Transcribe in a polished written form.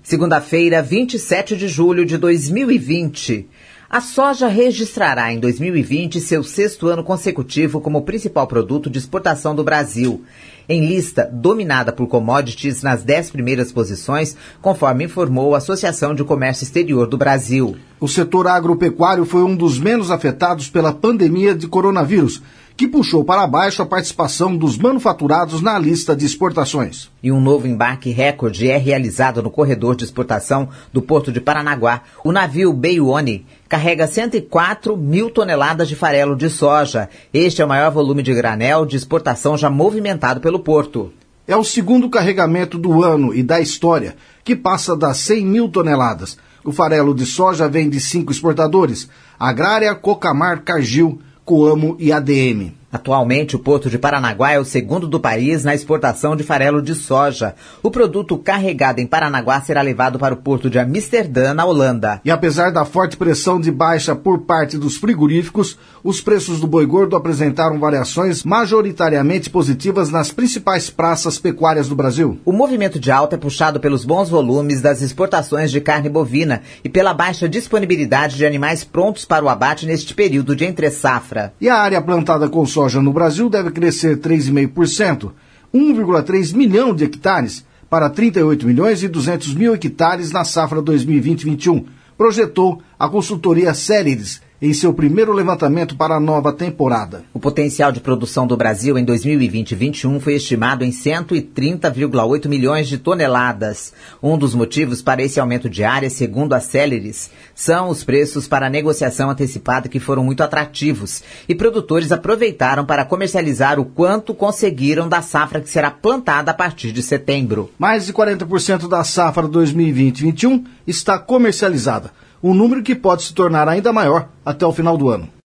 Segunda-feira, 27 de julho de 2020. A soja registrará em 2020 seu 6º ano consecutivo como principal produto de exportação do Brasil, em lista dominada por commodities nas 10 primeiras posições, conforme informou a Associação de Comércio Exterior do Brasil. O setor agropecuário foi um dos menos afetados pela pandemia de coronavírus, que puxou para baixo a participação dos manufaturados na lista de exportações. E um novo embarque recorde é realizado no corredor de exportação do Porto de Paranaguá. O navio Beione carrega 104 mil toneladas de farelo de soja. Este é o maior volume de granel de exportação já movimentado pelo porto. É o segundo carregamento do ano e da história, que passa das 100 mil toneladas. O farelo de soja vem de 5 exportadores: Agrária, Cocamar, Cargill, Coamo e ADM. Atualmente, o Porto de Paranaguá é o segundo do país na exportação de farelo de soja. O produto carregado em Paranaguá será levado para o Porto de Amsterdã, na Holanda. E apesar da forte pressão de baixa por parte dos frigoríficos, os preços do boi gordo apresentaram variações majoritariamente positivas nas principais praças pecuárias do Brasil. O movimento de alta é puxado pelos bons volumes das exportações de carne bovina e pela baixa disponibilidade de animais prontos para o abate neste período de entre-safra. E a área plantada com soja no Brasil deve crescer 3,5%, 1,3 milhão de hectares, para 38 milhões e 200 mil hectares na safra 2020-21, projetou a consultoria Célides em seu primeiro levantamento para a nova temporada. O potencial de produção do Brasil em 2020-21 foi estimado em 130,8 milhões de toneladas. Um dos motivos para esse aumento de área, segundo a Célides, são os preços para a negociação antecipada que foram muito atrativos e produtores aproveitaram para comercializar o quanto conseguiram da safra que será plantada a partir de setembro. Mais de 40% da safra 2020-21 está comercializada, um número que pode se tornar ainda maior até o final do ano.